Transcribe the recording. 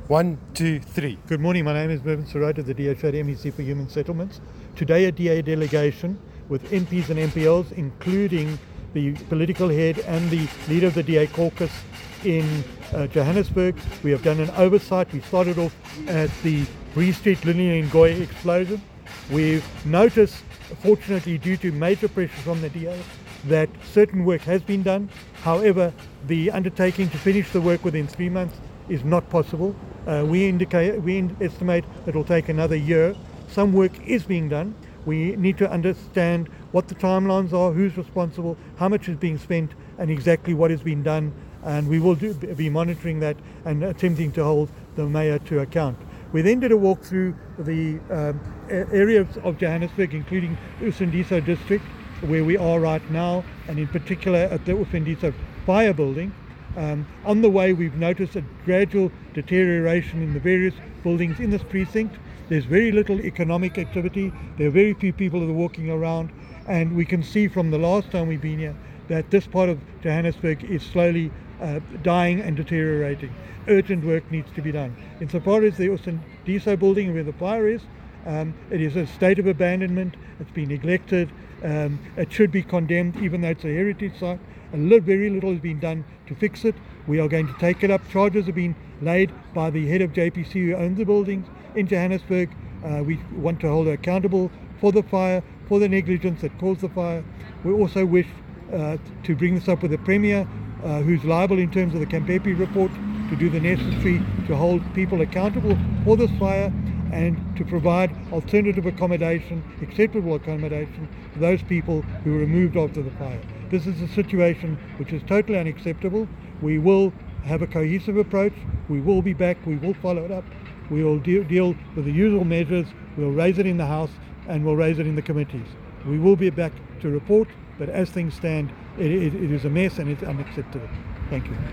One, two, three. Good morning, my name is Mervyn Sirota, the DHA at MEC for Human Settlements. Today a DA delegation with MPs and MPLs, including the political head and the leader of the DA caucus in Johannesburg. We have done an oversight. We started off at the Bree Street linear Ngoyi explosion. We've noticed, fortunately due to major pressure from the DA, that certain work has been done. However, the undertaking to finish the work within 3 months is not possible. We estimate it will take another year. Some work is being done. We need to understand what the timelines are, who's responsible, how much is being spent, and exactly what has been done. And we will be monitoring that and attempting to hold the mayor to account. We then did a walk through the areas of Johannesburg, including the Usindiso district, where we are right now, and in particular at the Usindiso fire building. On the way, we've noticed a gradual deterioration in the various buildings in this precinct. There's very little economic activity. There are very few people that are walking around, and we can see from the last time we've been here that this part of Johannesburg is slowly dying and deteriorating. Urgent work needs to be done. Insofar as the Usindiso building where the fire is, it is a state of abandonment. It's been neglected. It should be condemned, even though it's a heritage site. Very little has been done to fix it. We are going to take it up. Charges have been laid by the head of JPC who owns the buildings in Johannesburg. We want to hold her accountable for the fire, for the negligence that caused the fire. We also wish to bring this up with the Premier, who's liable in terms of the Kampepe report, to do the necessary to hold people accountable for this fire and to provide alternative accommodation, acceptable accommodation for those people who were removed after the fire. This is a situation which is totally unacceptable. We will have a cohesive approach. We will be back. We will follow it up. We will deal with the usual measures. We'll raise it in the House and we'll raise it in the committees. We will be back to report, but as things stand, it is a mess and it's unacceptable. Thank you.